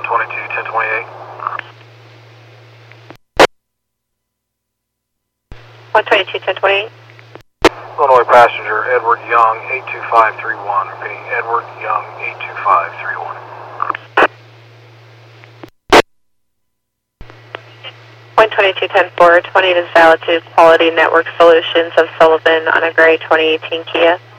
1028. 122-1028. Illinois passenger Edward Young, 82531. Repeating, Edward Young, 82531. 122-10-4, 20 to Salitude Quality Network Solutions of Sullivan on a gray 2018 Kia.